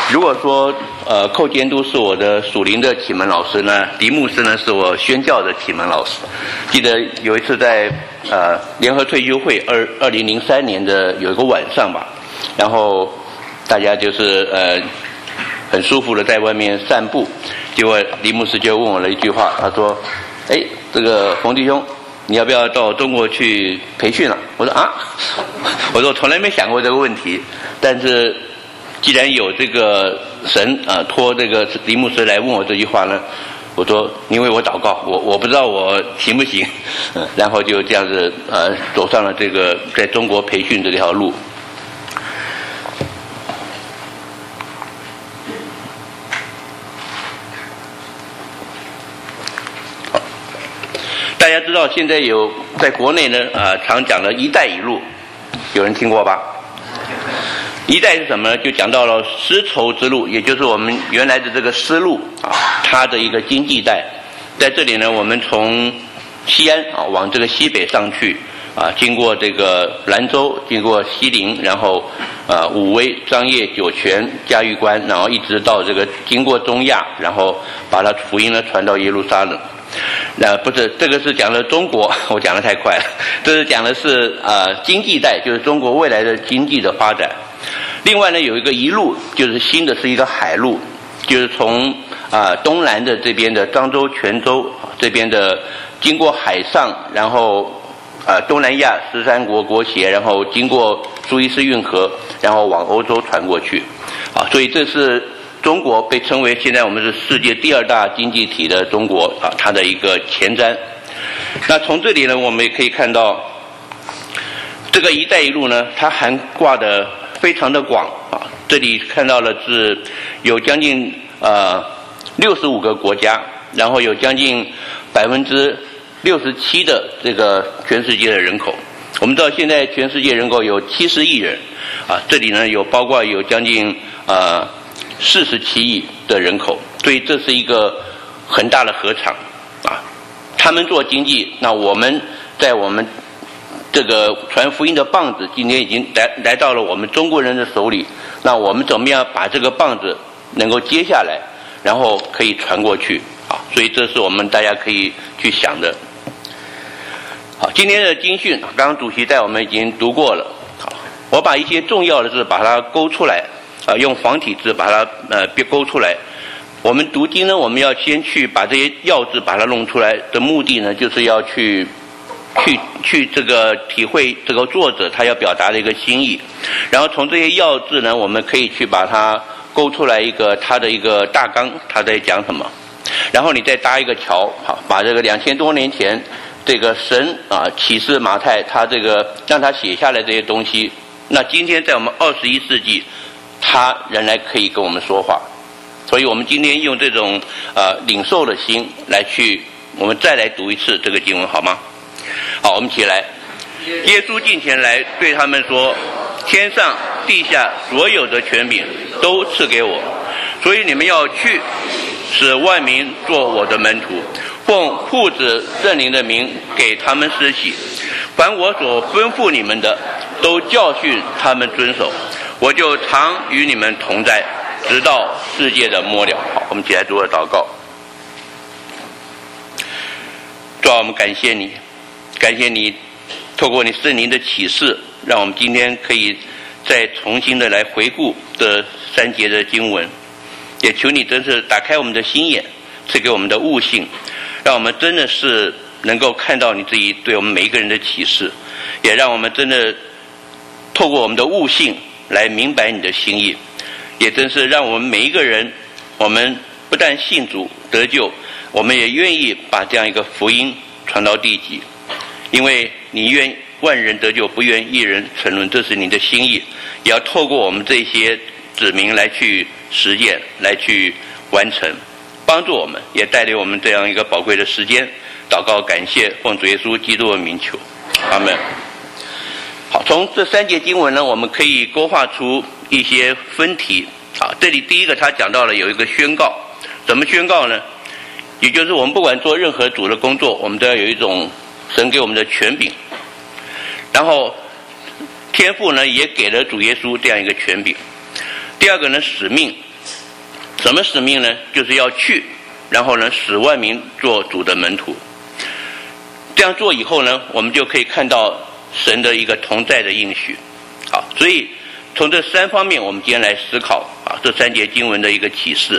如果说寇监督是我的属灵的启蒙老师呢，狄牧师呢是我宣教的启蒙老师。记得有一次在联合退休会2003年的有一个晚上吧，然后大家就是很舒服的在外面散步，结果狄牧师就问我了一句话，他说：“哎，这个冯弟兄，你要不要到中国去培训了？”我说啊，我说我从来没想过这个问题，但是既然有这个神托这个狄牧师来问我这句话呢，我说因为我祷告，我不知道我行不行，然后就这样子走上了这个在中国培训这条路。大家知道现在有在国内呢常讲的一带一路，有人听过吧？一带是什么呢？就讲到了丝绸之路，也就是我们原来的这个丝路它的一个经济带。在这里呢，我们从西安往这个西北上去经过这个兰州，经过西陵，然后武威、张掖、酒泉、嘉峪关，然后一直到这个经过中亚，然后把它福音呢传到耶路撒冷。不是，这个是讲的中国，我讲的太快了。这是讲的是经济带，就是中国未来的经济的发展。另外呢，有一个一路，就是新的是一个海路，就是从东南的这边的漳州、泉州这边的，经过海上，然后东南亚13国国协，然后经过苏伊士运河，然后往欧洲传过去。所以这是中国被称为现在我们是世界第2大经济体的中国它的一个前瞻。那从这里呢，我们也可以看到，这个一带一路呢，它涵盖的非常的广这里看到了是有将近65个国家，然后有将近67%的这个全世界的人口。我们知道现在全世界人口有70亿人这里呢包括有将近47亿的人口，所以这是一个很大的合场他们做经济，那我们在我们这个传福音的棒子今天已经来到了我们中国人的手里，那我们怎么样把这个棒子能够接下来，然后可以传过去所以这是我们大家可以去想的。好，今天的经训刚刚主席带我们已经读过了，我把一些重要的字把它勾出来用繁体字把它勾出来。我们读经呢，我们要先去把这些要字把它弄出来的目的呢，就是要去这个体会这个作者他要表达的一个心意，然后从这些要字呢，我们可以去把它勾出来一个他的一个大纲，他在讲什么，然后你再搭一个桥把这个2000多年前这个神启示马太他这个让他写下来这些东西，那今天在我们21世纪他仍然可以跟我们说话。所以我们今天用这种领受的心来去，我们再来读一次这个经文好吗？好，我们起来。耶稣近前来对他们说，天上地下所有的权柄都赐给我，所以你们要去，使万民做我的门徒，奉父子圣灵的名给他们施洗，凡我所吩咐你们的都教训他们遵守，我就常与你们同在，直到世界的末了。好，我们起来读了祷告。主啊，我们感谢你，感谢你透过你圣灵的启示，让我们今天可以再重新的来回顾这3节的经文，也求你真是打开我们的心眼，赐给我们的悟性，让我们真的是能够看到你自己对我们每一个人的启示，也让我们真的透过我们的悟性来明白你的心意，也真是让我们每一个人，我们不但信主得救，我们也愿意把这样一个福音传到地极，因为你愿万人得救，不愿一人沉沦，这是你的心意，也要透过我们这些子民来去实践，来去完成，帮助我们，也带领我们这样一个宝贵的时间。祷告感谢，奉主耶稣基督的名求，阿们。好，从这3节经文呢，我们可以勾画出一些分题。这里第一个他讲到了有一个宣告，怎么宣告呢？也就是我们不管做任何主的工作，我们都要有一种神给我们的权柄，然后天父呢也给了主耶稣这样一个权柄。第二个呢，使命， 什么使命呢？就是要去，然后呢，使万民做主的门徒。这样做以后呢，我们就可以看到神的一个同在的应许。好，所以从这3方面，我们今天来思考这3节经文的一个启示。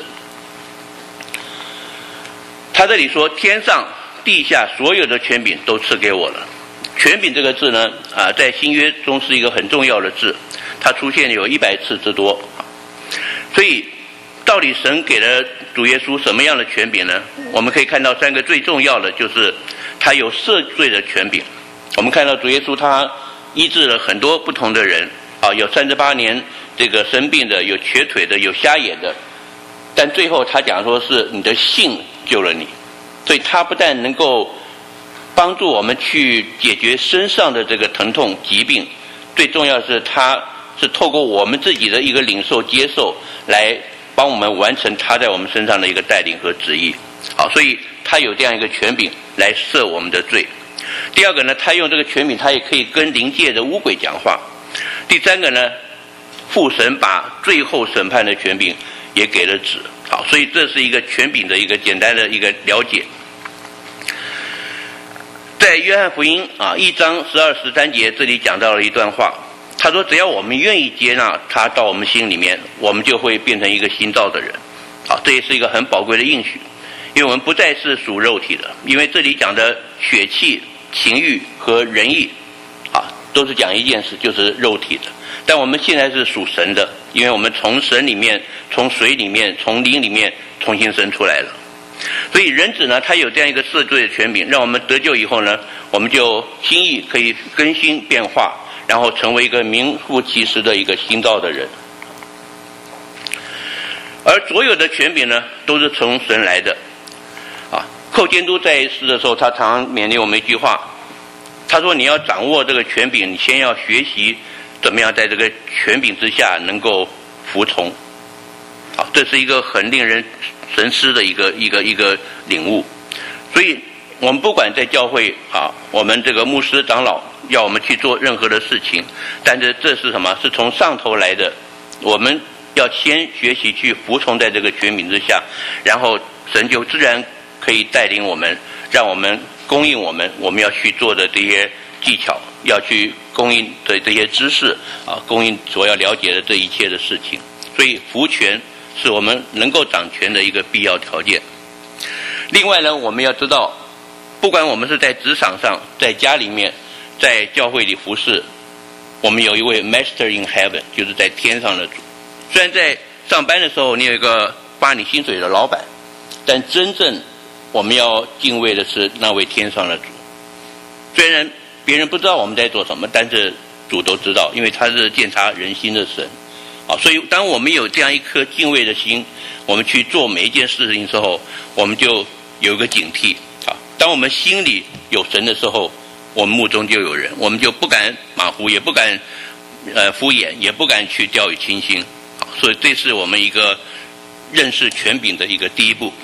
他这里说，天上地下所有的权柄都赐给我了。权柄这个字呢，在新约中是一个很重要的字，它出现有100次之多。所以，到底神给了主耶稣什么样的权柄呢？我们可以看到3个最重要的，就是他有赦罪的权柄。我们看到主耶稣他医治了很多不同的人，有38年这个生病的，有瘸腿的，有瞎眼的，但最后他讲说是你的信救了你。所以他不但能够帮助我们去解决身上的这个疼痛疾病，最重要的是他是透过我们自己的一个领受接受，来帮我们完成他在我们身上的一个带领和旨意。好，所以他有这样一个权柄来赦我们的罪。第二个呢，他用这个权柄，他也可以跟灵界的污鬼讲话。第3个呢，父神把最后审判的权柄也给了子。好，所以这是一个权柄的一个简单的一个了解。在约翰福音1章12、13节，这里讲到了一段话，他说只要我们愿意接纳他到我们心里面，我们就会变成一个新造的人。好，这也是一个很宝贵的应许，因为我们不再是属肉体的，因为这里讲的血气、情欲和仁义都是讲一件事，就是肉体的。但我们现在是属神的，因为我们从神里面、从水里面、从灵里面重新生出来了。所以人子呢，他有这样一个赦罪的权柄，让我们得救以后呢，我们就心意可以更新变化，然后成为一个名副其实的一个新造的人。而所有的权柄呢，都是从神来的。寇监督在世的时候，他常常勉励我们一句话，他说你要掌握这个权柄，你先要学习怎么样在这个权柄之下能够服从。好，这是一个很令人神思的一个领悟。所以我们不管在教会我们这个牧师长老要我们去做任何的事情，但是这是什么？是从上头来的。我们要先学习去服从在这个权柄之下，然后神就自然可以带领我们，让我们供应我们要去做的这些技巧，要去供应的这些知识供应所要了解的这一切的事情。所以服权是我们能够掌权的一个必要条件。另外呢，我们要知道，不管我们是在职场上，在家里面，在教会里服侍，我们有一位 Master in Heaven， 就是在天上的主。虽然在上班的时候你有一个发你薪水的老板，但真正我们要敬畏的是那位天上的主。虽然别人不知道我们在做什么，但是主都知道，因为他是鉴察人心的神。所以当我们有这样一颗敬畏的心，我们去做每一件事情之后，我们就有一个警惕。当我们心里有神的时候，我们目中就有人，我们就不敢马虎，也不敢敷衍，也不敢去掉以轻心。所以这是我们一个认识权柄的一个第一步。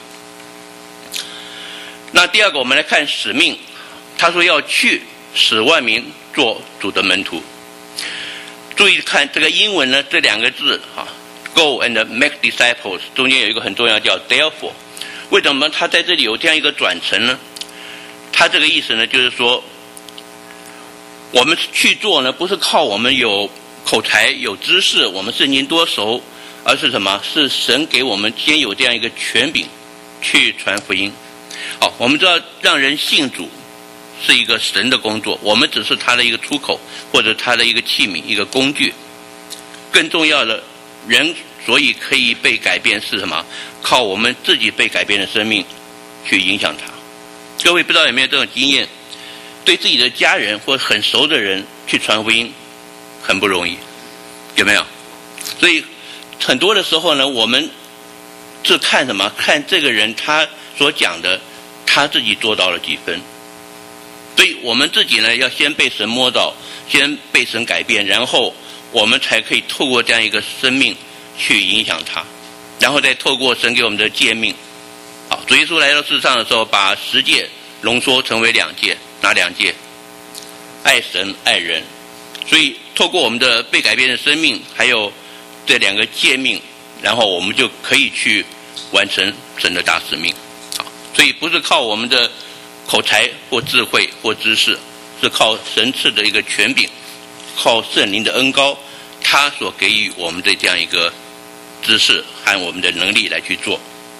那第二个，我们来看使命。他说要去使万民做主的门徒。注意看这个英文呢，这2个字Go and make disciples 中间有一个很重要叫 therefore。 为什么他在这里有这样一个转成呢？他这个意思呢，就是说我们去做呢，不是靠我们有口才有知识，我们圣经多熟，而是什么？是神给我们先有这样一个权柄去传福音。好，我们知道让人信主是一个神的工作，我们只是他的一个出口，或者他的一个器皿，一个工具。更重要的，人所以可以被改变是什么？靠我们自己被改变的生命去影响他。各位不知道有没有这种经验，对自己的家人或很熟的人去传福音很不容易，有没有？所以很多的时候呢，我们是看什么？看这个人他所讲的，他自己做到了几分。所以我们自己呢，要先被神摸到，先被神改变，然后我们才可以透过这样一个生命去影响他，然后再透过神给我们的诫命。好，主耶稣来到世上的时候，把10诫浓缩成为2诫，哪2诫？爱神爱人。所以透过我们的被改变的生命，还有这2个诫命， 然后我们就可以去完成神的大使命。所以不是靠我们的口才或智慧或知识，是靠神赐的一个权柄，靠圣灵的恩膏，他所给予我们的这样一个知识和我们的能力来去做。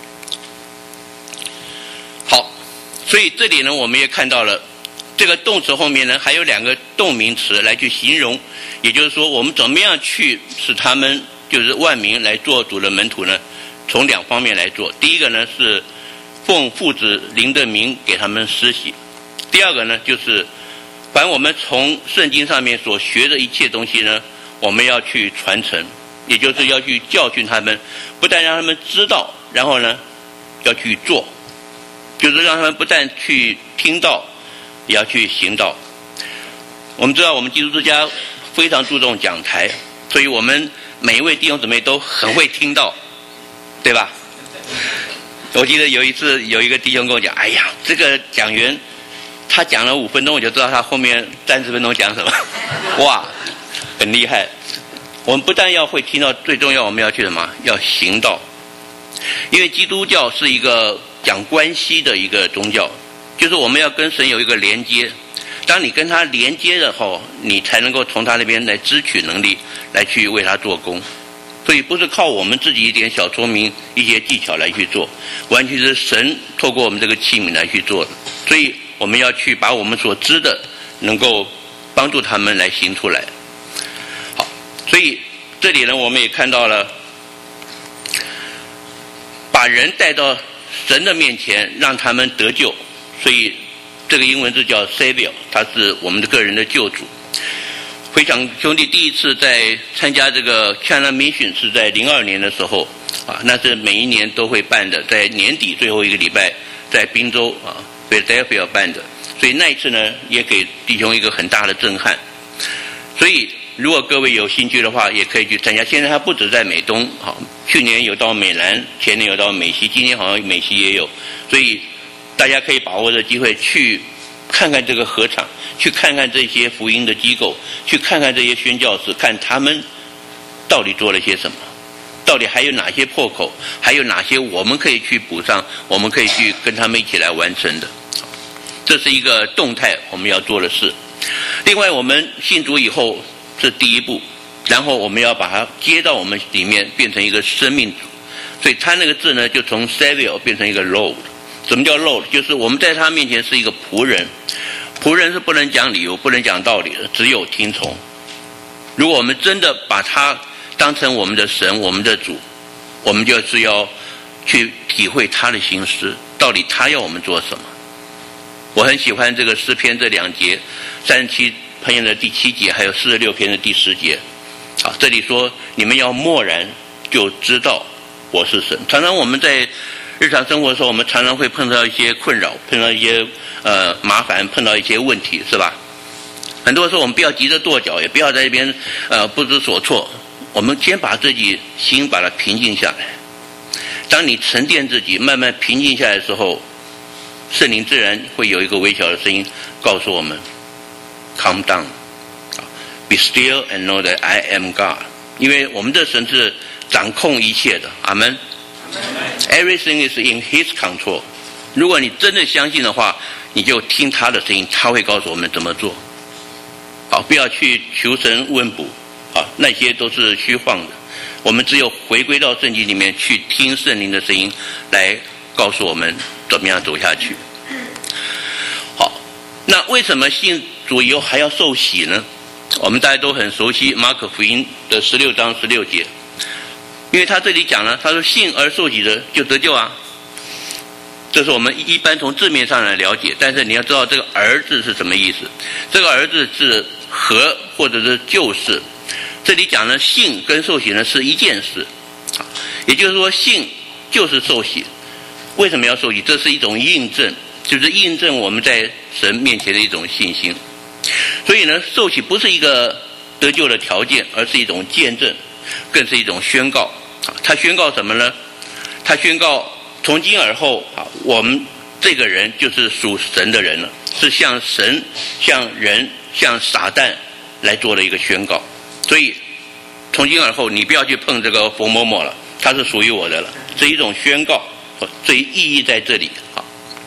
好，所以这里呢，我们也看到了这个动词后面呢还有两个动名词来去形容，也就是说我们怎么样去使他们就是万民来做主的门徒呢？从两方面来做。第一个呢是奉父子灵的名给他们施洗，第二个呢就是凡我们从圣经上面所学的一切东西呢，我们要去传承，也就是要去教训他们，不但让他们知道，然后呢要去做，就是让他们不但去听到，也要去行道。我们知道我们基督之家非常注重讲台，所以我们每一位弟兄姊妹都很会听到，对吧？我记得有一次有一个弟兄跟我讲，哎呀，这个讲员他讲了5分钟，我就知道他后面30分钟讲什么。哇，很厉害。我们不但要会听到，最重要我们要去什么？要行道。因为基督教是一个讲关系的一个宗教，就是我们要跟神有一个连接。当你跟他连接的后，你才能够从他那边来支取能力，来去为他做工。所以不是靠我们自己一点小聪明、一些技巧来去做，完全是神透过我们这个器皿来去做的。所以我们要去把我们所知的，能够帮助他们来行出来。好，所以这里呢，我们也看到了，把人带到神的面前，让他们得救。所以这个英文字叫 Savior， 他是我们的个人的救主。回想兄弟第一次在参加这个 China Mission 是在02年的时候啊，那是每一年都会办的，在年底最后一个礼拜在宾州啊 Philadelphia 办的，所以那一次呢也给弟兄一个很大的震撼。所以如果各位有兴趣的话，也可以去参加。现在它不止在美东，好，去年有到美南，前年有到美西，今年好像美西也有，所以大家可以把握这机会去看看这个合场，去看看这些福音的机构，去看看这些宣教士，看他们到底做了些什么，到底还有哪些破口，还有哪些我们可以去补上，我们可以去跟他们一起来完成的。这是一个动态我们要做的事。另外我们信主以后是第一步，然后我们要把它接到我们里面，变成一个生命主。所以他那个字呢就从 Savior 变成一个 Lord。什么叫 Lord？ 就是我们在他面前是一个仆人，仆人是不能讲理由，不能讲道理的，只有听从。如果我们真的把他当成我们的神，我们的主，我们就是要去体会他的心思，到底他要我们做什么。我很喜欢这个诗篇这2节，37篇的第7节，还有46篇的第10节。啊，这里说你们要默然就知道我是神。常常我们在日常生活的时候，我们常常会碰到一些困扰，碰到一些麻烦，碰到一些问题，是吧？很多时候我们不要急着跺脚，也不要在那边不知所措，我们先把自己心把它平静下来。当你沉淀自己，慢慢平静下来的时候，圣灵自然会有一个微小的声音告诉我们 Calm down， Be still and know that I am God。 因为我们的神是掌控一切的，阿们。Everything is in His control。 如果你真的相信的话，你就听他的声音，他会告诉我们怎么做。好，不要去求神问卜，好，那些都是虚晃的。我们只有回归到圣经里面去听圣灵的声音，来告诉我们怎么样走下去。好，那为什么信主以后还要受洗呢？我们大家都很熟悉马可福音的16章16节。因为他这里讲了，他说信而受洗的就得救啊，这是我们一般从字面上来了解。但是你要知道这个儿字是什么意思，这个儿字是和或者是就是。这里讲的信跟受洗呢是一件事，也就是说信就是受洗。为什么要受洗？这是一种印证，就是印证我们在神面前的一种信心。所以呢，受洗不是一个得救的条件，而是一种见证，更是一种宣告。他宣告什么呢？他宣告从今而后我们这个人就是属神的人了，是向神、向人、向撒旦来做的一个宣告。所以从今而后你不要去碰这个冯某某了， 它是属于我的了，这一种宣告，这意义在这里。好，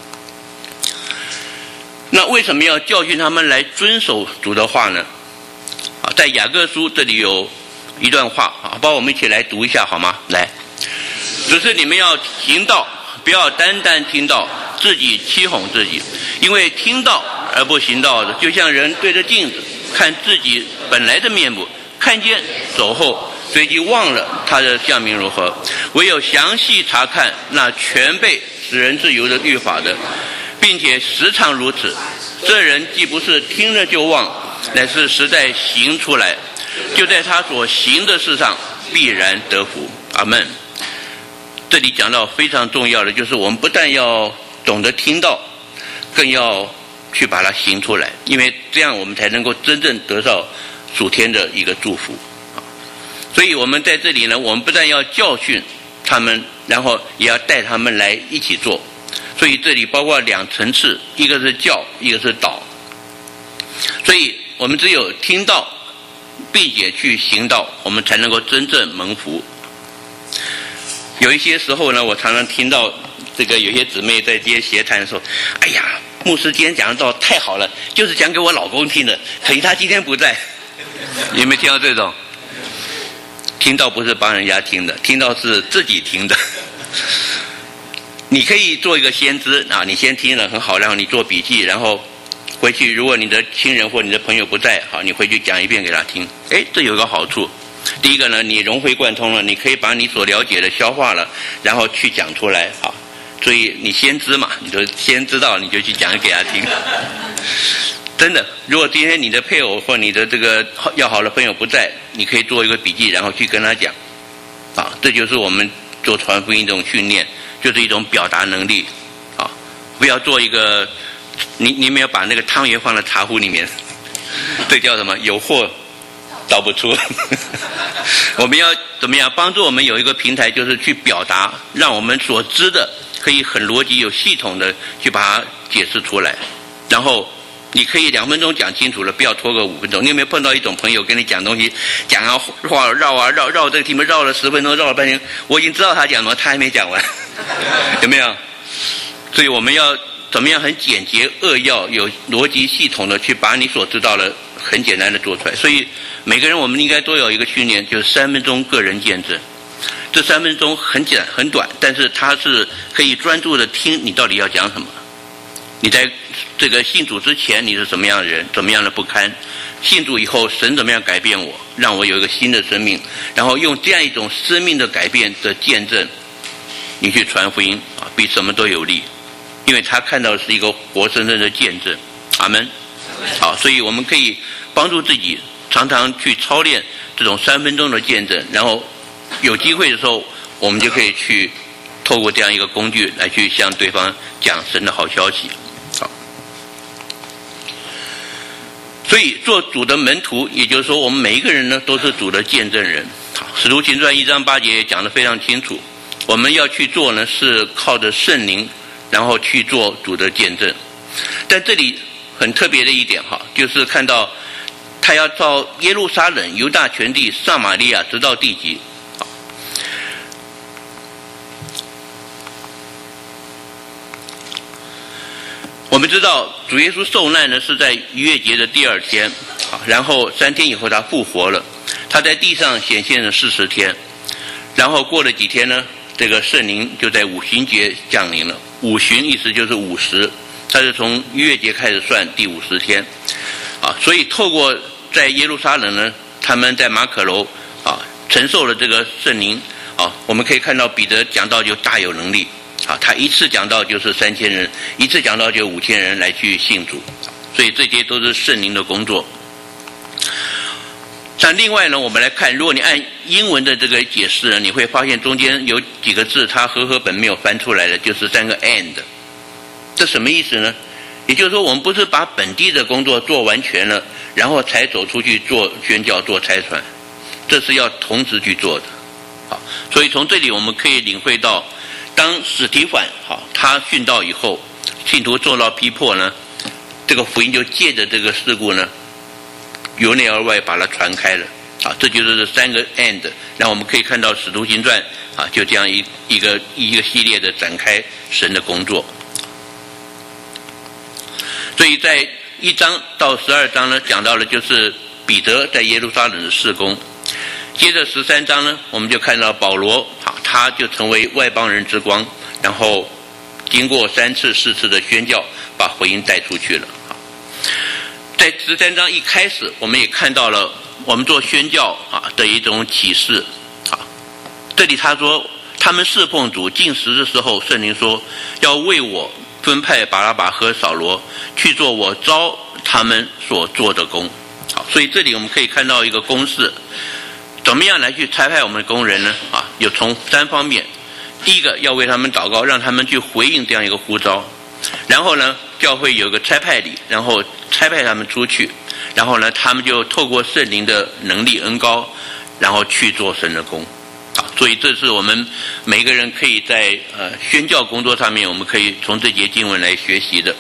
那为什么要教训他们来遵守主的话呢？在雅各书这里有一段话，帮我们一起来读一下好吗？来，只是你们要行道，不要单单听道，自己欺哄自己，因为听道而不行道的，就像人对着镜子看自己本来的面目，看见走后，随即忘了他的相名如何。唯有详细查看那全备使人自由的律法的，并且时常如此，这人既不是听了就忘，乃是实在行出来，就在他所行的事上必然得福。阿们。这里讲到非常重要的，就是我们不但要懂得听到，更要去把它行出来，因为这样我们才能够真正得到属天的一个祝福。所以我们在这里呢，我们不但要教训他们，然后也要带他们来一起做。所以这里包括两层次，一个是教，一个是导。所以我们只有听到并且去行道，我们才能够真正蒙福。有一些时候呢，我常常听到这个有些姊妹在接协谈说，哎呀，牧师今天讲的道太好了，就是讲给我老公听的，可惜他今天不在。有没有听到这种？听到不是帮人家听的，听到是自己听的。你可以做一个先知啊，你先听了很好，然后你做笔记，然后回去如果你的亲人或你的朋友不在，好，你回去讲一遍给他听。这有个好处，第一个呢，你融会贯通了，你可以把你所了解的消化了，然后去讲出来。好，所以你先知嘛，你就先知道，你就去讲给他听。真的，如果今天你的配偶或你的这个要好的朋友不在，你可以做一个笔记，然后去跟他讲。这就是我们做传福音这种训练，就是一种表达能力。不要做一个，你没有把那个汤圆放在茶壶里面，这叫什么？有货倒不出。我们要怎么样帮助我们有一个平台，就是去表达，让我们所知的可以很逻辑有系统的去把它解释出来，然后你可以2分钟讲清楚了，不要拖个5分钟。你有没有碰到一种朋友跟你讲东西，讲啊话绕这个题目绕了10分钟，绕了半天，我已经知道他讲什么，他还没讲完。有没有？所以我们要怎么样很简洁扼要有逻辑系统的去把你所知道的很简单的做出来。所以每个人我们应该都有一个训练，就是3分钟个人见证。这3分钟很短，但是它是可以专注的听你到底要讲什么。你在这个信主之前你是什么样的人，怎么样的不堪，信主以后神怎么样改变我，让我有一个新的生命，然后用这样一种生命的改变的见证你去传福音比什么都有利，因为他看到的是一个活生生的见证。阿们。好，所以我们可以帮助自己常常去操练这种3分钟的见证，然后有机会的时候我们就可以去透过这样一个工具来去向对方讲神的好消息。好，所以做主的门徒，也就是说我们每一个人呢都是主的见证人。使徒行传1章8节讲得非常清楚，我们要去做呢是靠着圣灵，然后去做主的见证。但这里很特别的一点就是看到他要到耶路撒冷、犹大全地、撒玛利亚，直到地极。我们知道主耶稣受难呢是在逾越节的第2天，然后3天以后他复活了，他在地上显现了40天，然后过了几天呢，这个圣灵就在五旬节降临了。五旬意思就是50，他是从逾越节开始算第50天。所以透过在耶路撒冷呢，他们在马可楼承受了这个圣灵。我们可以看到彼得讲道就大有能力。他一次讲道就是3000人，一次讲道就5000人来去信主，所以这些都是圣灵的工作。但另外呢，我们来看，如果你按英文的这个解释呢，你会发现中间有几个字它和本没有翻出来的，就是3个 and。 这什么意思呢？也就是说我们不是把本地的工作做完全了，然后才走出去做宣教做差传，这是要同时去做的。所以从这里我们可以领会到，当史提反他殉道以后，信徒受到逼迫呢，这个福音就借着这个事故呢由内而外把它传开了。 这就是3个 and， 然后我们可以看到《使徒行传》就这样一个系列的展开神的工作。所以在1章到12章呢，讲到了就是彼得在耶路撒冷的事工。接着13章呢，我们就看到保罗他就成为外邦人之光，然后经过3次4次的宣教，把福音带出去了。在13章一开始，我们也看到了我们做宣教的一种启示。这里他说他们侍奉主禁食的时候，圣灵说要为我分派巴拉巴和扫罗去做我召他们所做的工。所以这里我们可以看到一个公式，怎么样来去差派我们的工人呢？有从3方面。第一个要为他们祷告，让他们去回应这样一个呼召。然后呢，教会有个差派礼，然后差派他们出去，然后呢，他们就透过圣灵的能力恩膏，然后去做神的工。所以这是我们每个人可以在宣教工作上面，我们可以从这节经文来学习的。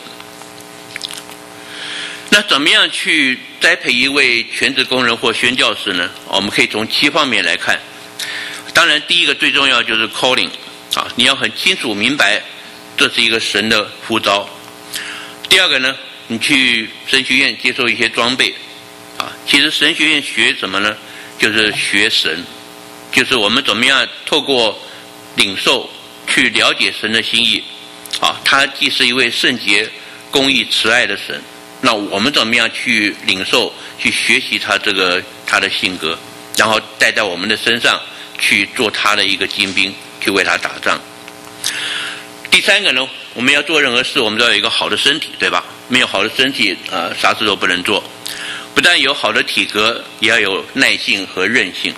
那怎么样去栽培一位全职工人或宣教士呢？我们可以从7方面来看。当然第一个最重要就是 calling， 你要很清楚明白这是一个神的呼召。第二个呢，你去神学院接受一些装备。其实神学院学什么呢？就是学神，就是我们怎么样透过领受去了解神的心意。他既是一位圣洁、公义、慈爱的神，那我们怎么样去领受、去学习他的性格，然后带在我们的身上去做他的一个精兵，去为他打仗。第3个呢，我们要做任何事，我们都要有一个好的身体，对吧？没有好的身体，啥事都不能做。不但有好的体格，也要有耐性和韧性。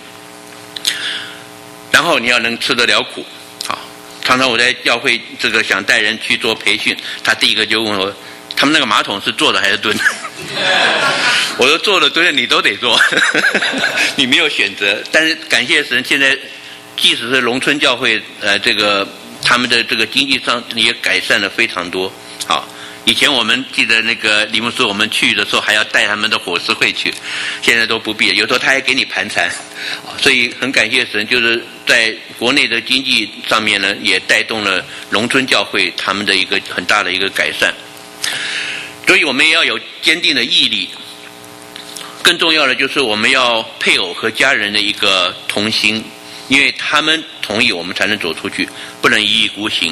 然后你要能吃得了苦。常常我在教会想带人去做培训，他第一个就问我，他们那个马桶是坐的还是蹲的？我说坐的蹲的你都得做，你没有选择。但是感谢神，现在即使是农村教会，他们的经济上也改善了非常多。以前我们记得李牧师，我们去的时候还要带他们的伙食会去，现在都不必了。有时候他还给你盘缠，所以很感谢神，就是在国内的经济上面呢，也带动了农村教会他们的一个很大的一个改善。所以我们也要有坚定的毅力。更重要的就是我们要配偶和家人的一个同心，因为他们同意我们才能走出去，不能一意孤行。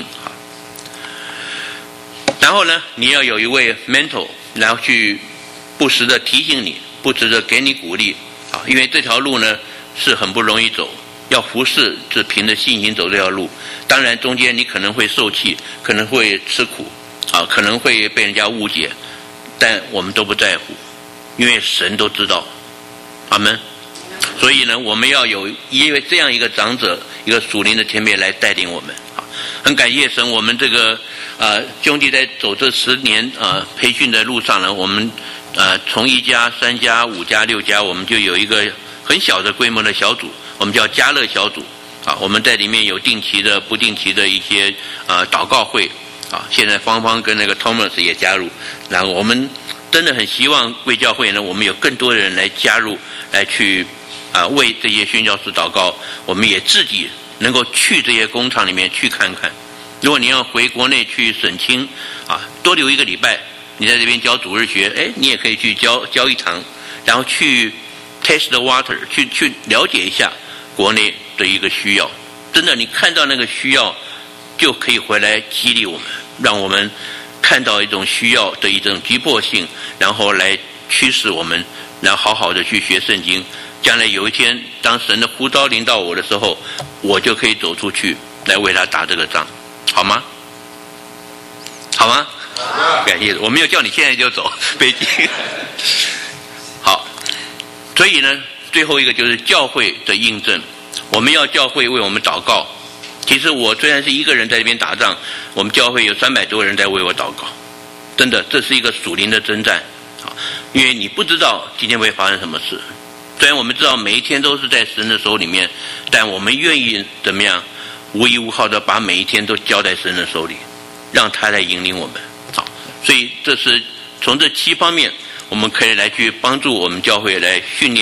然后呢，你要有一位 mentor， 然后去不时的提醒你，不时的给你鼓励。因为这条路呢是很不容易走，要服侍是凭着信心走这条路。当然中间你可能会受气，可能会吃苦，可能会被人家误解，但我们都不在乎，因为神都知道。阿们。所以呢，我们要有因为这样一个长者，一个属灵的前辈来带领我们。很感谢神，我们兄弟在走这10年培训的路上呢，我们从1家、3家、5家、6家，我们就有一个很小的规模的小组，我们叫家乐小组。我们在里面有定期的、不定期的一些祷告会。现在芳芳跟Thomas 也加入，然后我们真的很希望为教会呢，我们有更多的人来加入，来去为这些宣教士祷告。我们也自己能够去这些工厂里面去看看。如果你要回国内去省亲多留1个礼拜，你在这边教主日学，你也可以去教1堂，然后去 taste the water， 去了解一下国内的一个需要。真的，你看到那个需要，就可以回来激励我们，让我们看到一种需要的一种急迫性，然后来驱使我们，然后好好的去学圣经。将来有一天，当神的呼召临到我的时候，我就可以走出去来为他打这个仗，好吗？好吗？感谢，我没有叫你现在就走北京。好，所以呢，最后一个就是教会的印证，我们要教会为我们祷告。其实我虽然是一个人在这边打仗，我们教会有300多人在为我祷告。真的，这是一个属灵的征战，因为你不知道今天会发生什么事。虽然我们知道每一天都是在神的手里面，但我们愿意怎么样无依无靠的把每一天都交在神的手里，让他来引领我们。所以这是从这7方面，我们可以来去帮助我们教会来训练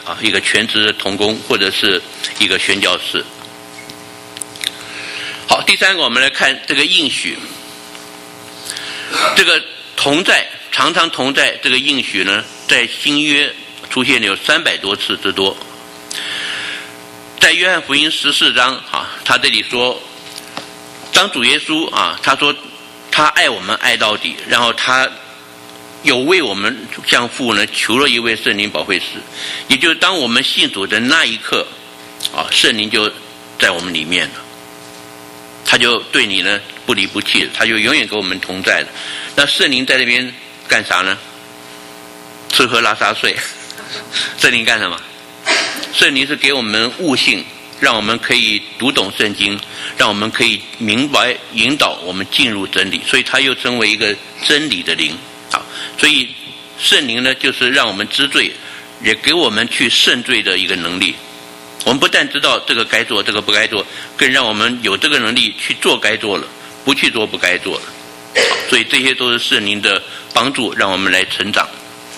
啊，一个全职的同工或者是一个宣教士。好，第三个我们来看这个应许，这个同在，常常同在这个应许呢，在新约出现了有300多次之多。在约翰福音14章啊，他这里说，当主耶稣啊，他说他爱我们爱到底，然后他有为我们向父呢求了一位圣灵保惠师，也就是当我们信主的那一刻啊，圣灵就在我们里面了，他就对你呢不离不弃，他就永远跟我们同在了。那圣灵在那边干啥呢？吃喝拉撒睡。圣灵干什么？圣灵是给我们悟性，让我们可以读懂圣经，让我们可以明白引导我们进入真理，所以他又称为一个真理的灵。好，所以圣灵呢，就是让我们知罪，也给我们去赦罪的一个能力。我们不但知道这个该做，这个不该做，更让我们有这个能力去做该做了，不去做不该做了。所以这些都是圣灵的帮助，让我们来成长。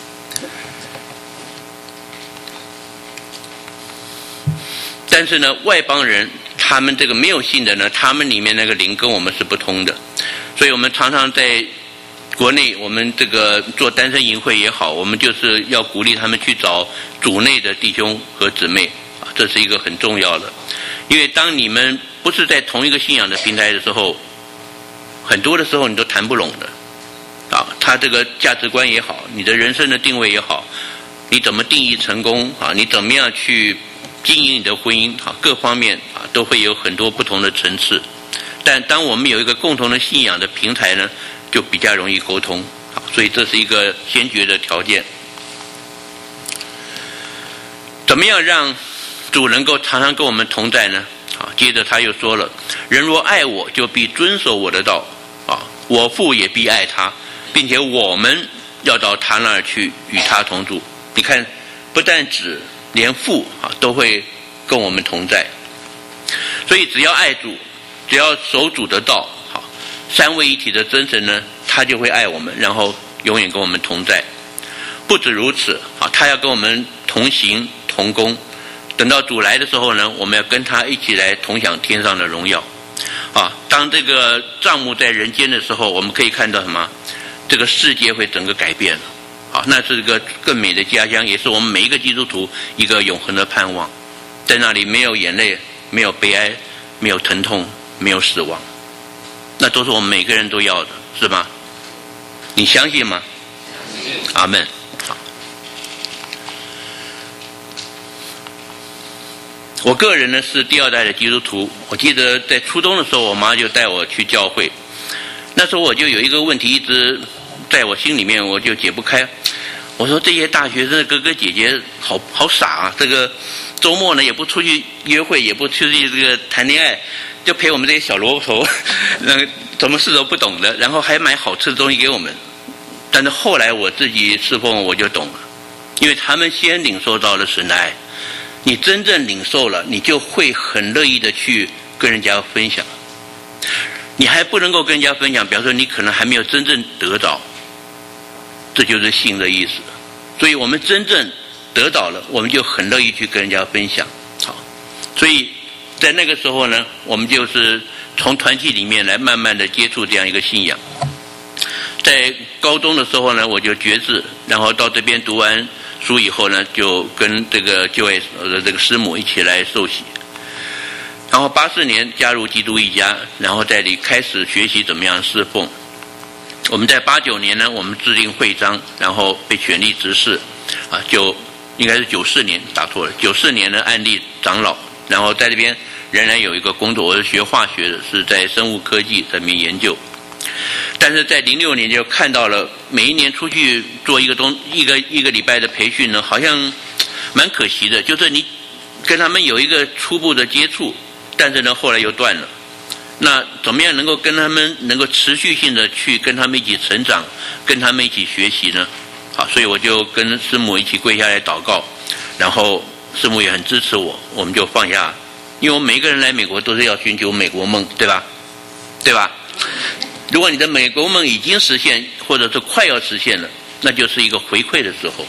但是呢，外邦人他们这个没有信的呢，他们里面那个灵跟我们是不通的，所以我们常常在国内，我们这个做单身营会也好，我们就是要鼓励他们去找主内的弟兄和姊妹啊，这是一个很重要的。因为当你们不是在同一个信仰的平台的时候，很多的时候你都谈不拢的啊。他这个价值观也好，你的人生的定位也好，你怎么定义成功啊？你怎么样去经营你的婚姻啊，各方面啊都会有很多不同的层次。但当我们有一个共同的信仰的平台呢，就比较容易沟通。好，所以这是一个先决的条件。怎么样让主能够常常跟我们同在呢？啊，接着他又说了，人若爱我，就必遵守我的道啊，我父也必爱他，并且我们要到他那儿去与他同住。你看，不但指连父啊都会跟我们同在，所以只要爱主，只要守主的道，好，三位一体的真神呢，他就会爱我们，然后永远跟我们同在。不止如此啊，他要跟我们同行同工，等到主来的时候呢，我们要跟他一起来同享天上的荣耀啊。当这个帐幕在人间的时候，我们可以看到什么？这个世界会整个改变了。好，那是一个更美的家乡，也是我们每一个基督徒一个永恒的盼望。在那里没有眼泪，没有悲哀，没有疼痛，没有死亡，那都是我们每个人都要的，是吗？你相信吗？阿们。好，我个人呢是第2代的基督徒。我记得在初中的时候，我妈就带我去教会，那时候我就有一个问题一直在我心里面，我就解不开。我说这些大学生的哥哥姐姐好傻啊！这个周末呢也不出去约会，也不出去这个谈恋爱，就陪我们这些小萝卜头，什么事都不懂的，然后还买好吃的东西给我们。但是后来我自己侍奉我就懂了，因为他们先领受到了神的爱，你真正领受了，你就会很乐意的去跟人家分享。你还不能够跟人家分享，表示你可能还没有真正得到，这就是信的意思。所以我们真正得到了，我们就很乐意去跟人家分享。好，所以在那个时候呢，我们就是从团体里面来慢慢的接触这样一个信仰。在高中的时候呢，我就决志，然后到这边读完书以后呢，就跟这个就业的这个师母一起来受洗。然后84年加入基督一家，然后在这里开始学习怎么样侍奉。我们在89年呢，我们制定会章，然后被选立执事，啊，就应该是94年，打错了，94年呢按立长老，然后在这边仍然有一个工作，我是学化学的，是在生物科技这边研究。但是在06年就看到了，每一年出去做一个礼拜的培训呢，好像蛮可惜的，就是你跟他们有一个初步的接触，但是呢后来又断了。那怎么样能够跟他们能够持续性的去跟他们一起成长，跟他们一起学习呢？好，所以我就跟师母一起跪下来祷告，然后师母也很支持我，我们就放下，因为我们每一个人来美国都是要寻求美国梦，对吧？对吧？如果你的美国梦已经实现，或者是快要实现了，那就是一个回馈的时候。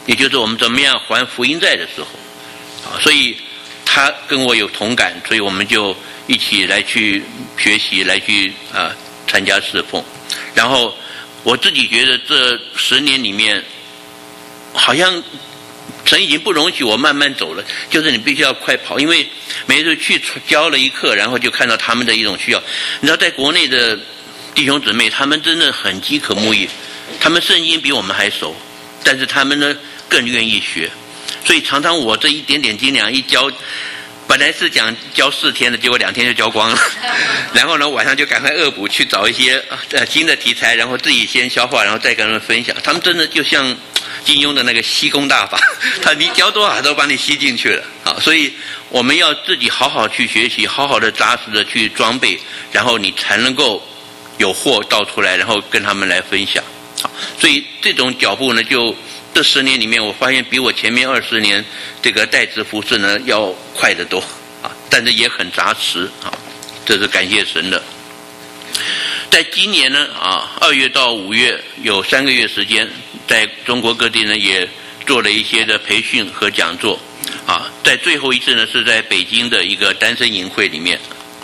也就是我们怎么样还福音债的时候，所以他跟我有同感，所以我们就一起来去学习，来去参加侍奉。然后我自己觉得这10年里面，好像神已经不容许我慢慢走了，就是你必须要快跑，因为每次去教了一课，然后就看到他们的一种需要。你知道，在国内的弟兄姊妹，他们真的很饥渴慕义，他们圣经比我们还熟，但是他们呢更愿意学，所以常常我这一点点斤两一教，本来是讲教4天的，结果2天就教光了。然后呢，晚上就赶快恶补去找一些新的题材，然后自己先消化，然后再跟他们分享。他们真的就像金庸的那个吸功大法，你教多少都把你吸进去了。所以我们要自己好好去学习，好好的扎实的去装备，然后你才能够有货倒出来，然后跟他们来分享。所以这种脚步呢，就这10年里面，我发现比我前面20年这个代职服事呢要快得多但是也很扎实这是感谢神的。在今年呢2月到5月有3个月时间，在中国各地呢也做了一些的培训和讲座在最后一次呢是在北京的一个单身营会里面，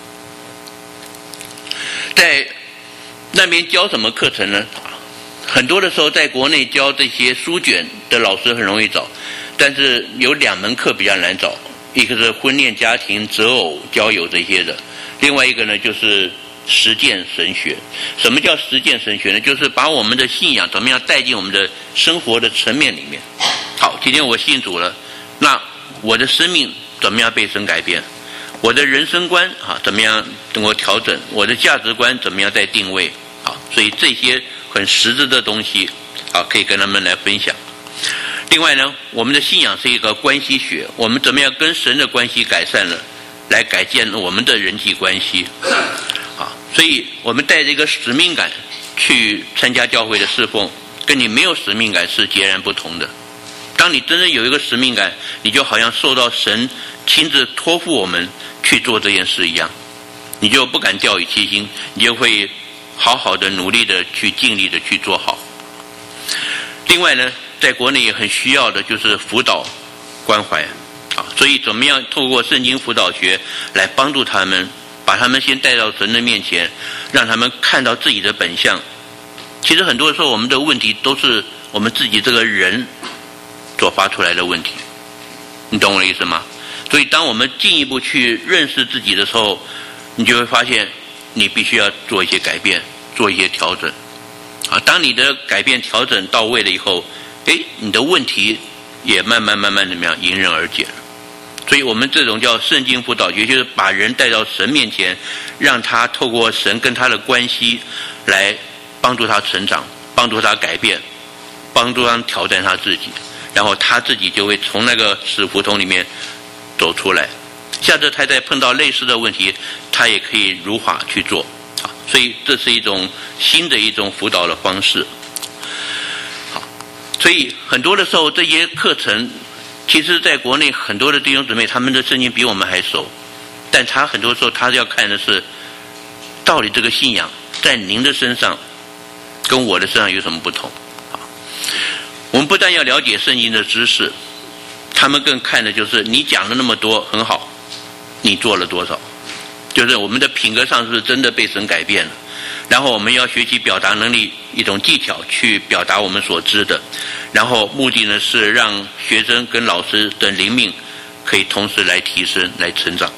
在那边教什么课程呢？很多的时候在国内教这些书卷的老师很容易找，但是有2门课比较难找，一个是婚恋家庭、择偶、交友这些的，另外一个呢就是实践神学。什么叫实践神学呢？就是把我们的信仰怎么样带进我们的生活的层面里面。好，今天我信主了，那我的生命怎么样被神改变？我的人生观怎么样能够调整？我的价值观怎么样在定位？所以这些很实质的东西可以跟他们来分享。另外呢，我们的信仰是一个关系学，我们怎么样跟神的关系改善了，来改建我们的人际关系所以我们带着一个使命感去参加教会的侍奉，跟你没有使命感是截然不同的。当你真正有一个使命感，你就好像受到神亲自托付我们去做这件事一样，你就不敢掉以轻心，你就会好好的努力的去尽力的去做好。另外呢，在国内也很需要的就是辅导关怀所以怎么样透过圣经辅导学来帮助他们，把他们先带到神的面前，让他们看到自己的本相。其实很多时候我们的问题都是我们自己这个人所发出来的问题，你懂我的意思吗？所以当我们进一步去认识自己的时候，你就会发现你必须要做一些改变，做一些调整当你的改变调整到位了以后，你的问题也慢慢怎么样迎刃而解了。所以我们这种叫圣经辅导学，就是把人带到神面前，让他透过神跟他的关系来帮助他成长，帮助他改变，帮助他挑战他自己，然后他自己就会从那个死胡同里面走出来。下次他再碰到类似的问题，他也可以如法去做所以这是一种新的一种辅导的方式。好，所以很多的时候这些课程，其实在国内很多的弟兄姊妹他们的圣经比我们还熟，但他很多时候他要看的是到底这个信仰在您的身上跟我的身上有什么不同我们不但要了解圣经的知识，他们更看的就是你讲了那么多很好，你做了多少，就是我们的品格上是不是真的被神改变了。然后我们要学习表达能力，一种技巧去表达我们所知的，然后目的呢是让学生跟老师的灵命可以同时来提升来成长。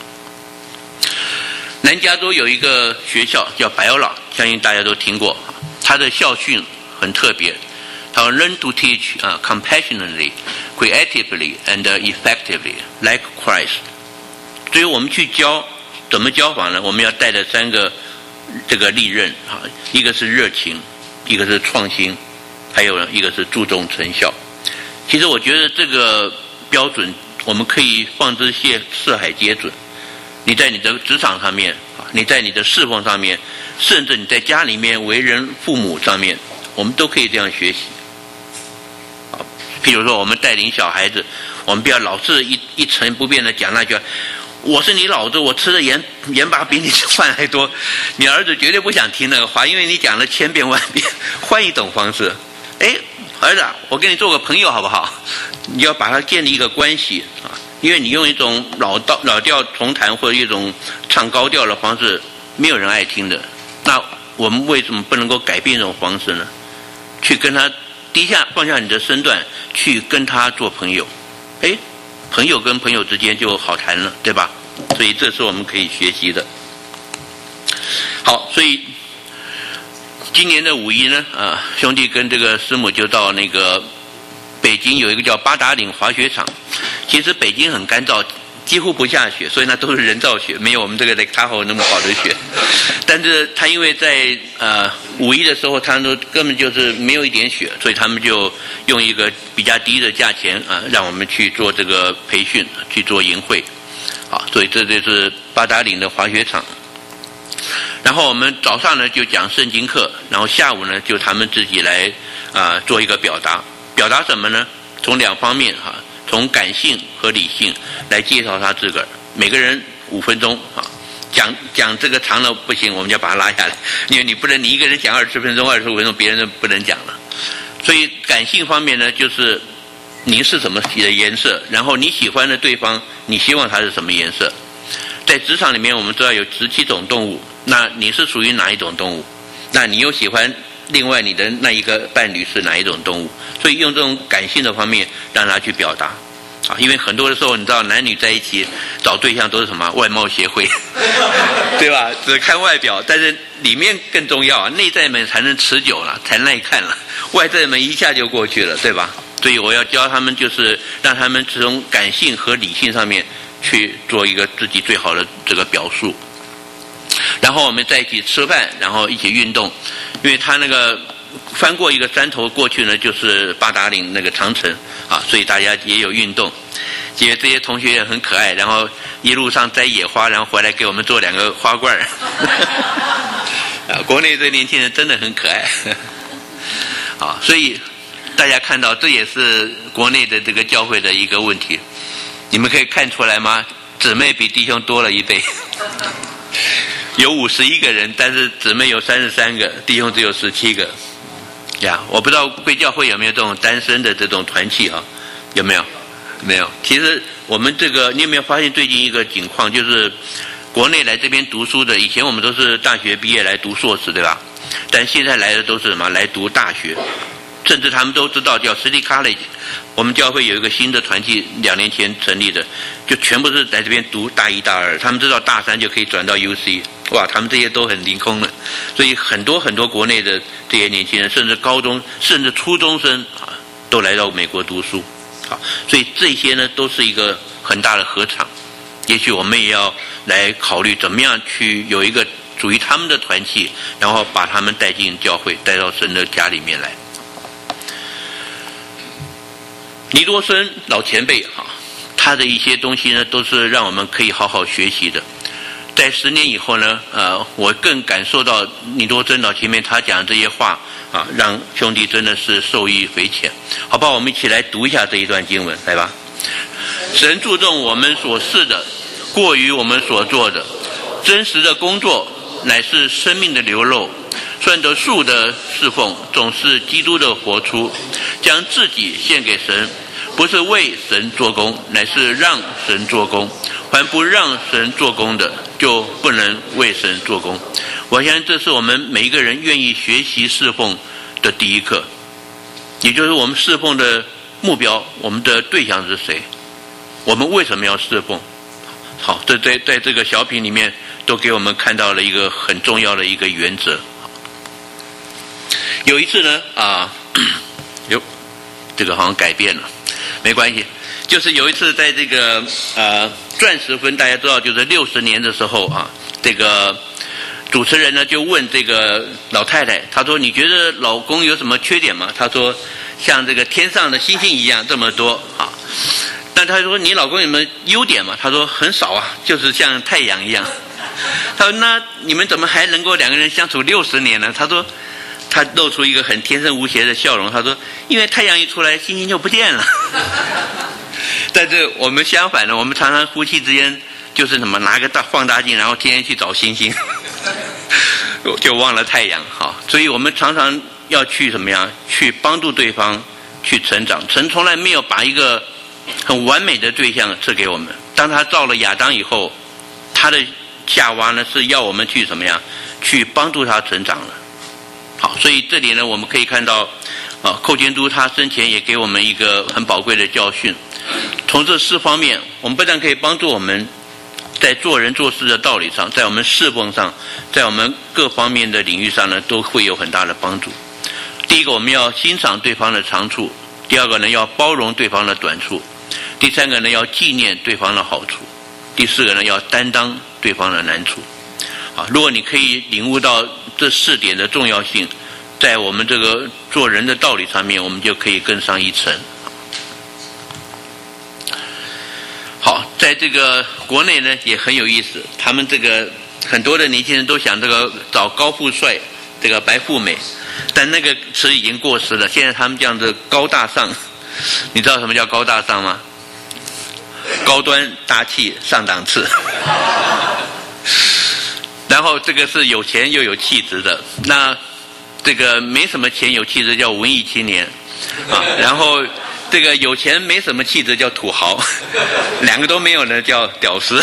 南加州有一个学校叫白欧朗，相信大家都听过，他的校训很特别，他说 Learn to teach compassionately, creatively and effectively like Christ。 所以我们去教，怎么教法呢？我们要带着3个这个利刃一个是热情，一个是创新，还有一个是注重成效。其实我觉得这个标准我们可以放之四海皆准。你在你的职场上面，你在你的侍奉上面，甚至你在家里面为人父母上面，我们都可以这样学习。譬如说我们带领小孩子，我们不要老是一成不变的讲那句我是你老子，我吃的盐巴比你吃饭还多。你儿子绝对不想听那个话，因为你讲了千遍万遍，换一种方式， 儿子啊，我跟你做个朋友好不好？你要把它建立一个关系啊，因为你用一种老调重弹或者一种唱高调的方式，没有人爱听的。那我们为什么不能够改变这种方式呢？去跟他放下你的身段，去跟他做朋友。哎，朋友跟朋友之间就好谈了，对吧？所以这是我们可以学习的。好，所以今年的5·1呢，兄弟跟这个师母就到那个北京有一个叫八达岭滑雪场。其实北京很干燥，几乎不下雪，所以那都是人造雪，没有我们这个Lake Tahoe那么好的雪。但是他因为在5·1的时候，他们根本就是没有一点雪，所以他们就用一个比较低的价钱让我们去做这个培训，去做营会。好，所以这就是八达岭的滑雪场。然后我们早上呢就讲圣经课，然后下午呢就他们自己来做一个表达。表达什么呢？从2方面从感性和理性来介绍他自个儿。每个人5分钟讲这个长了不行，我们就把它拉下来，因为你不能你一个人讲20分钟、25分钟，别人就不能讲了。所以感性方面呢，就是你是什么的颜色，然后你喜欢的对方，你希望他是什么颜色。在职场里面，我们知道有17种动物，那你是属于哪一种动物？那你又喜欢另外你的那一个伴侣是哪一种动物？所以用这种感性的方面让他去表达。因为很多的时候，你知道男女在一起找对象都是什么外貌协会，对吧？只看外表，但是里面更重要内在美才能持久了，才耐看了。外在美一下就过去了，对吧？所以我要教他们，就是让他们从感性和理性上面去做一个自己最好的这个表述。然后我们在一起吃饭，然后一起运动，因为他那个翻过一个山头过去呢，就是八达岭那个长城所以大家也有运动。因为这些同学也很可爱，然后一路上摘野花，然后回来给我们做2个花罐国内这年轻人真的很可爱所以大家看到这也是国内的这个教会的一个问题。你们可以看出来吗？姊妹比弟兄多了1倍有51个人，但是姊妹有33个，弟兄只有17个我不知道贵教会有没有这种单身的这种团契有没有？没有。其实我们这个，你有没有发现最近一个情况，就是国内来这边读书的，以前我们都是大学毕业来读硕士，对吧？但现在来的都是什么？来读大学，甚至他们都知道叫 City College。我们教会有一个新的团契，2年前成立的，就全部是来这边读大1、大2，他们知道大3就可以转到 UC。哇，他们这些都很凌空了。所以很多国内的这些年轻人，甚至高中甚至初中生都来到美国读书。所以这些呢都是一个很大的合场。也许我们也要来考虑怎么样去有一个属于他们的团契，然后把他们带进教会，带到神的家里面来。尼多生老前辈他的一些东西呢，都是让我们可以好好学习的。在10年以后呢，我更感受到尼多生老前辈他讲这些话让兄弟真的是受益匪浅。好吧，我们一起来读一下这一段经文，来吧。神注重我们所事的，过于我们所做的。真实的工作乃是生命的流露，顺着树的侍奉总是基督的活出，将自己献给神，不是为神做工，乃是让神做工。凡不让神做工的，就不能为神做工。我相信这是我们每一个人愿意学习侍奉的第一课，也就是我们侍奉的目标，我们的对象是谁，我们为什么要侍奉。好，这在这个小品里面都给我们看到了一个很重要的一个原则。有一次呢这个好像改变了，没关系。就是有一次在这个钻石婚，大家知道就是60年的时候这个主持人呢就问这个老太太，她说你觉得老公有什么缺点吗？她说像这个天上的星星一样这么多但她说你老公有没有优点吗？她说很少就是像太阳一样。她说那你们怎么还能够2个人相处60年呢？她说他露出一个很天真无邪的笑容，他说因为太阳一出来星星就不见了。但是我们相反呢，我们常常夫妻之间就是什么拿个放大镜，然后天天去找星星就忘了太阳。所以我们常常要去什么样去帮助对方去成长。神从来没有把一个很完美的对象赐给我们。当他造了亚当以后，他的夏娃呢是要我们去怎么样，去帮助他成长了。好，所以这里呢我们可以看到，寇监督他生前也给我们一个很宝贵的教训。从这4方面，我们不但可以帮助我们在做人做事的道理上，在我们侍奉上，在我们各方面的领域上呢，都会有很大的帮助。第一个，我们要欣赏对方的长处；第二个呢，要包容对方的短处；第三个呢，要纪念对方的好处；第四个呢，要担当对方的难处。如果你可以领悟到这4点的重要性，在我们这个做人的道理上面，我们就可以更上一层。好，在这个国内呢也很有意思，他们这个很多的年轻人都想这个找高富帅，这个白富美，但那个词已经过时了。现在他们这样子高大上，你知道什么叫高大上吗？高端大气上档次。然后这个是有钱又有气质的，那这个没什么钱有气质叫文艺青年然后这个有钱没什么气质叫土豪，两个都没有呢叫屌丝。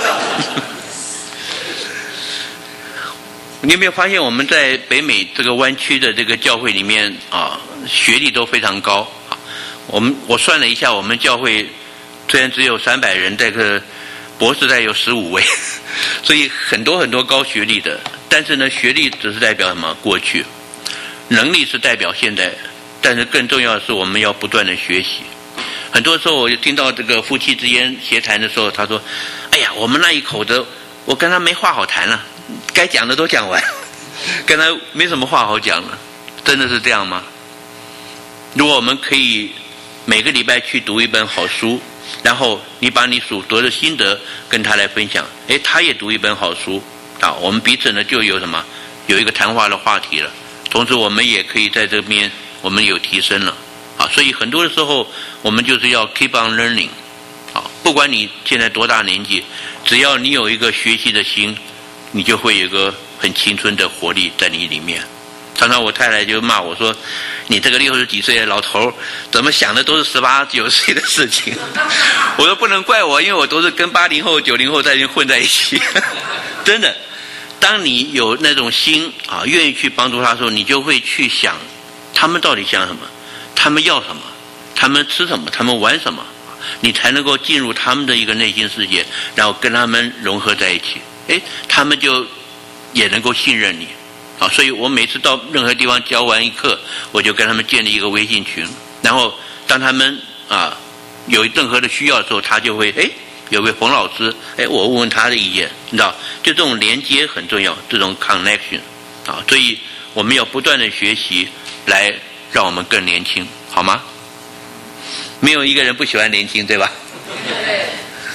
你有没有发现我们在北美这个湾区的这个教会里面学历都非常高。我算了一下，我们教会虽然只有300人，这个博士在有15位，所以很多很多高学历的。但是呢，学历只是代表什么？过去，能力是代表现在。但是更重要的是，我们要不断的学习。很多时候，我就听到这个夫妻之间协谈的时候，他说：“哎呀，我们那一口子，我跟他没话好谈了，该讲的都讲完，跟他没什么话好讲了。”真的是这样吗？如果我们可以每个礼拜去读一本好书，然后你把你所得的心得跟他来分享，他也读一本好书我们彼此呢就有什么，有一个谈话的话题了。同时，我们也可以在这边。我们有提升了所以很多的时候我们就是要 keep on learning 不管你现在多大年纪，只要你有一个学习的心，你就会有一个很青春的活力在你里面。常常我太太就骂我说，你这个60几岁的老头怎么想的都是18、19岁的事情。我说不能怪我，因为我都是跟80后、90后在混在一起。真的，当你有那种心愿意去帮助他的时候，你就会去想他们到底想什么，他们要什么，他们吃什么，他们玩什么，你才能够进入他们的一个内心世界，然后跟他们融合在一起。他们就也能够信任你所以我每次到任何地方教完一课，我就跟他们建立一个微信群，然后当他们有任何的需要的时候，他就会有位冯老师我问问他的意见，你知道，就这种连接很重要，这种 connection 所以我们要不断的学习来让我们更年轻，好吗？没有一个人不喜欢年轻，对吧？对。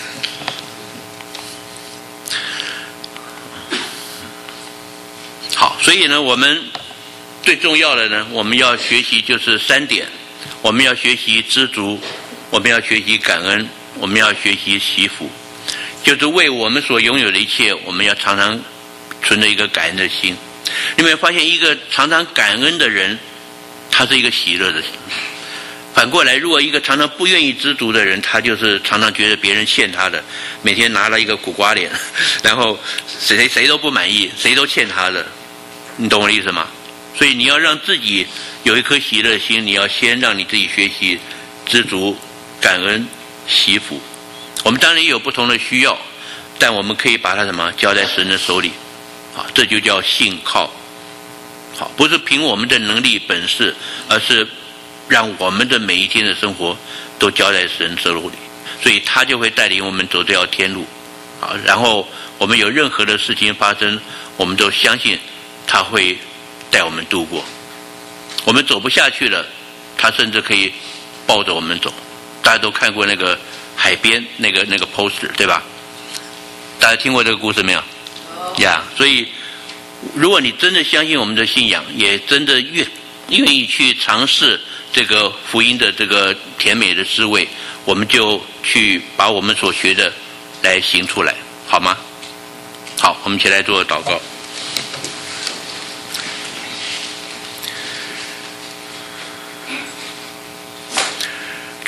好，所以呢，我们最重要的呢，我们要学习就是3点：我们要学习知足，我们要学习感恩，我们要学习惜福。就是为我们所拥有的一切，我们要常常存着一个感恩的心。你有没有发现，一个常常感恩的人，他是一个喜乐的人。反过来，如果一个常常不愿意知足的人，他就是常常觉得别人欠他的，每天拿了一个苦瓜脸，然后谁都不满意，谁都欠他的。你懂我的意思吗？所以你要让自己有一颗喜乐的心，你要先让你自己学习知足、感恩、惜福。我们当然也有不同的需要，但我们可以把它什么交在神的手里这就叫信靠。不是凭我们的能力本事，而是让我们的每一天的生活都交在神手里，所以他就会带领我们走这条天路然后我们有任何的事情发生，我们都相信他会带我们度过。我们走不下去了，他甚至可以抱着我们走。大家都看过那个海边那个 poster 对吧？大家听过这个故事没有？所以如果你真的相信我们的信仰，也真的愿意去尝试这个福音的这个甜美的滋味，我们就去把我们所学的来行出来，好吗？好，我们一起来做祷告。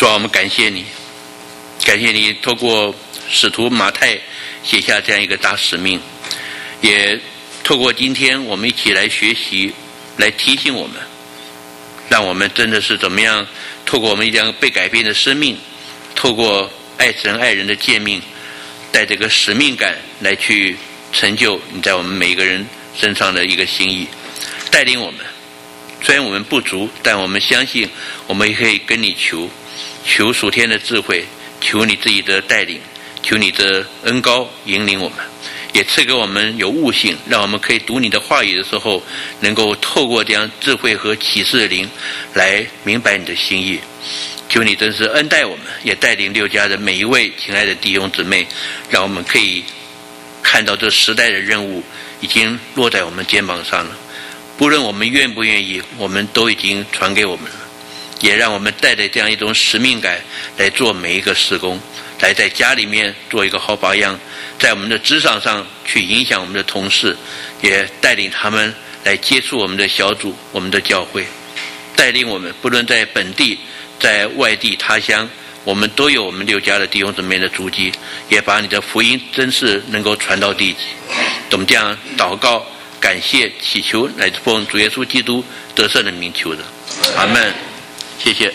我们感谢你，感谢你透过使徒马太写下这样一个大使命，也透过今天我们一起来学习，来提醒我们，让我们真的是怎么样透过我们这样被改变的生命，透过爱神爱人的诫命，带这个使命感来去成就你在我们每一个人身上的一个心意，带领我们。虽然我们不足，但我们相信我们也可以跟你求属天的智慧，求你自己的带领，求你的恩膏引领我们，也赐给我们有悟性，让我们可以读你的话语的时候，能够透过这样智慧和启示的灵来明白你的心意。求你真是恩待我们，也带领六家的每一位亲爱的弟兄姊妹，让我们可以看到这时代的任务已经落在我们肩膀上了，不论我们愿不愿意，我们都已经传给我们了，也让我们带着这样一种使命感来做每一个事工，来在家里面做一个好榜样，在我们的职场上去影响我们的同事，也带领他们来接触我们的小组，我们的教会，带领我们不论在本地在外地他乡，我们都有我们六家的弟兄姊妹的足迹，也把你的福音真是能够传到地极。我们这样祷告感谢祈求，乃至奉主耶稣基督得胜的名求的，阿们。谢谢。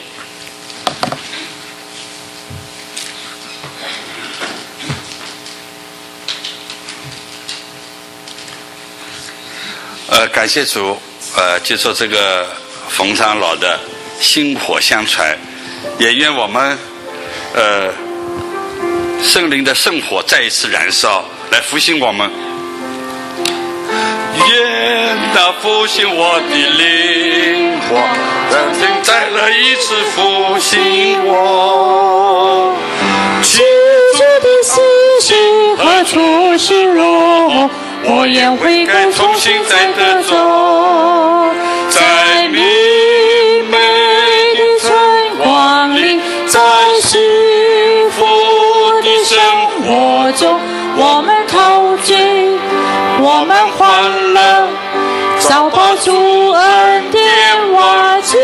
感谢主，接受这个冯长老的薪火相传，也愿我们圣灵的圣火再一次燃烧，来复兴我们。愿那复兴我的灵火，让灵再来一次复兴我。 基督的死去和出世荣，我愿悔改重新再得着，在明媚的春光里，在幸福的生活中，我们陶醉，我们欢乐，找到主恩典瓦器。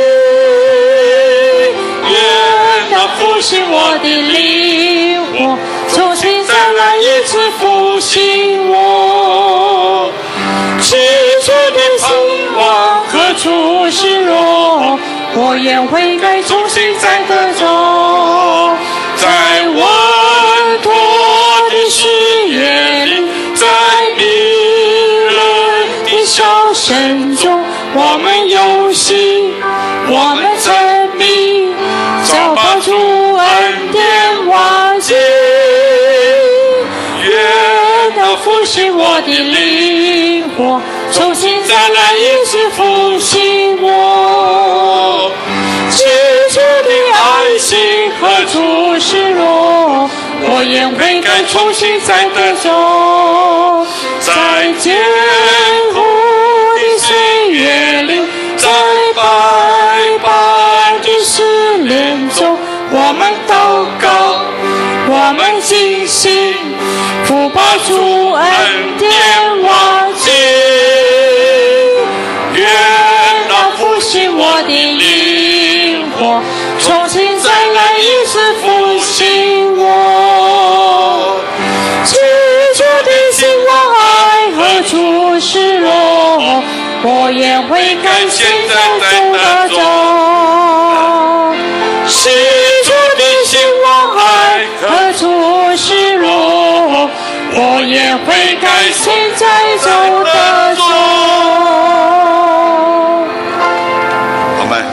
愿那复兴我的灵火，重新再来一次复兴我。起初的盼望和出世荣，我愿悔改重新再得着，在稳妥的事业里，在迷人的笑声中，我们游戏，我们沉迷，找到主恩典瓦器。愿那复兴我的灵火，重新再来一次复兴我。起初的爱心和出世荣，我愿悔改重新再得着，在艰苦的岁月里，在百般的试炼中，我们祷告，我们尽心，福报主恩典瓦器。愿那复兴我的灵火，重新再来一次复兴我。起初的兴旺爱和出世荣，我愿悔改现在走得着。起初的兴旺爱和出世荣，我愿悔改现在走得着。 我们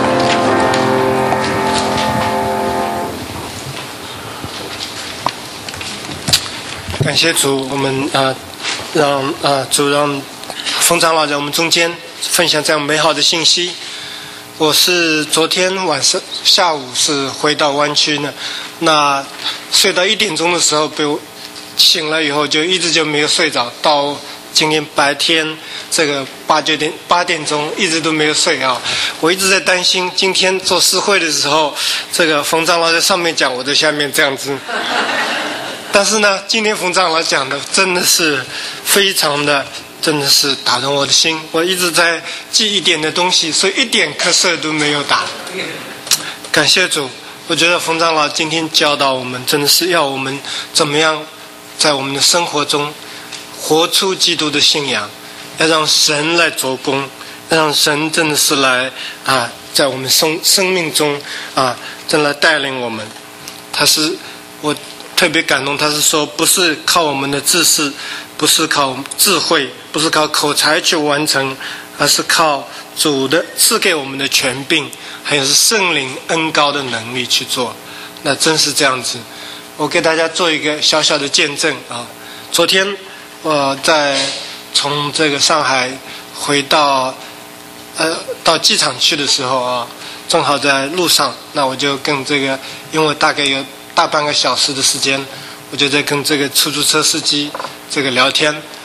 感谢主，我们让主让冯长老在我们中间分享这样美好的信息。我是昨天下午是回到湾区呢，那睡到1点钟的时候被我醒了以后就一直就没有睡着，到今天白天这个8点钟一直都没有睡啊。我一直在担心今天做诗会的时候，这个冯长老在上面讲，我在下面这样子。但是呢，今天冯长老讲的真的是非常的，真的是打动我的心。我一直在记一点的东西，所以一点瞌睡都没有打。感谢主， 我觉得冯长老今天教导我们，真的是要我们怎么样在我们的生活中活出基督的信仰，要让神来做工，要让神真的是来在我们生命中真来带领我们。我特别感动，他是说不是靠我们的知识，不是靠智慧，不是靠口才去完成，而是靠主的赐给我们的权柄，还有是圣灵恩膏的能力去做。那真是这样子。我给大家做一个小小的见证昨天我从这个上海回到机场去的时候正好在路上，那我就跟因为我大概有大半个小时的时间，我就在跟这个出租车司机聊天。